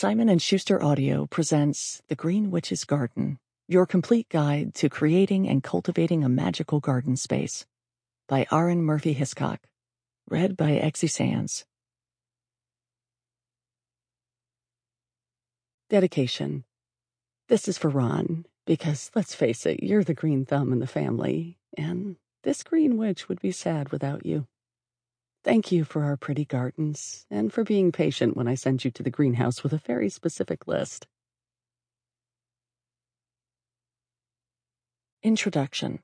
Simon & Schuster Audio presents The Green Witch's Garden, your complete guide to creating and cultivating a magical garden space, by Aaron Murphy Hiscock, read by Exy Sands. Dedication. This is for Ron, because let's face it, you're the green thumb in the family, and this green witch would be sad without you. Thank you for our pretty gardens, and for being patient when I send you to the greenhouse with a very specific list. Introduction.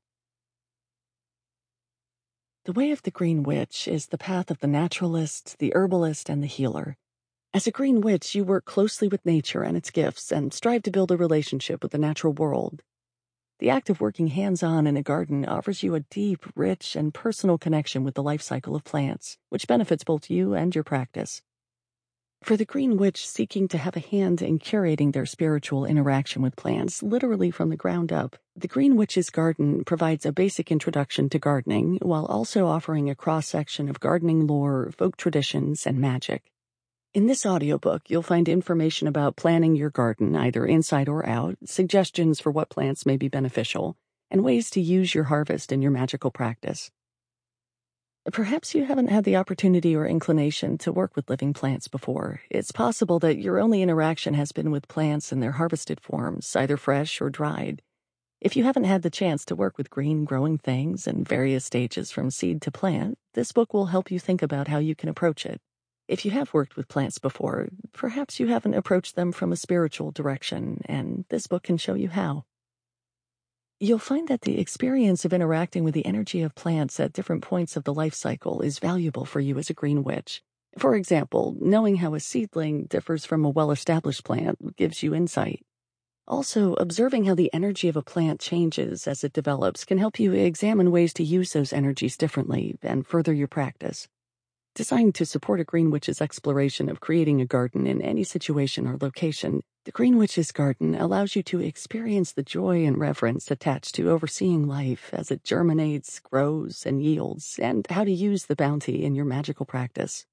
The way of the Green Witch is the path of the naturalist, the herbalist, and the healer. As a green witch, you work closely with nature and its gifts and strive to build a relationship with the natural world. The act of working hands-on in a garden offers you a deep, rich, and personal connection with the life cycle of plants, which benefits both you and your practice. For the green witch seeking to have a hand in curating their spiritual interaction with plants, literally from the ground up, the Green Witch's Garden provides a basic introduction to gardening while also offering a cross-section of gardening lore, folk traditions, and magic. In this audiobook, you'll find information about planning your garden, either inside or out, suggestions for what plants may be beneficial, and ways to use your harvest in your magical practice. Perhaps you haven't had the opportunity or inclination to work with living plants before. It's possible that your only interaction has been with plants in their harvested forms, either fresh or dried. If you haven't had the chance to work with green growing things in various stages from seed to plant, this book will help you think about how you can approach it. If you have worked with plants before, perhaps you haven't approached them from a spiritual direction, and this book can show you how. You'll find that the experience of interacting with the energy of plants at different points of the life cycle is valuable for you as a green witch. For example, knowing how a seedling differs from a well-established plant gives you insight. Also, observing how the energy of a plant changes as it develops can help you examine ways to use those energies differently and further your practice. Designed to support a green witch's exploration of creating a garden in any situation or location, the Green Witch's Garden allows you to experience the joy and reverence attached to overseeing life as it germinates, grows, and yields, and how to use the bounty in your magical practice.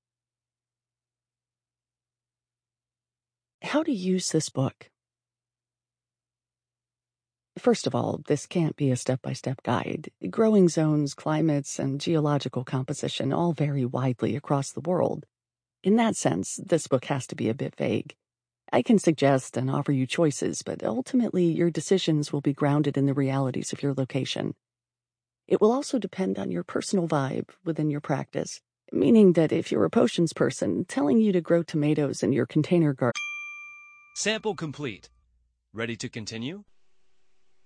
How to use this book. First of all, this can't be a step-by-step guide. Growing zones, climates, and geological composition all vary widely across the world. In that sense, this book has to be a bit vague. I can suggest and offer you choices, but ultimately your decisions will be grounded in the realities of your location. It will also depend on your personal vibe within your practice, meaning that if you're a potions person, telling you to grow tomatoes in your container garden. Sample complete. Ready to continue?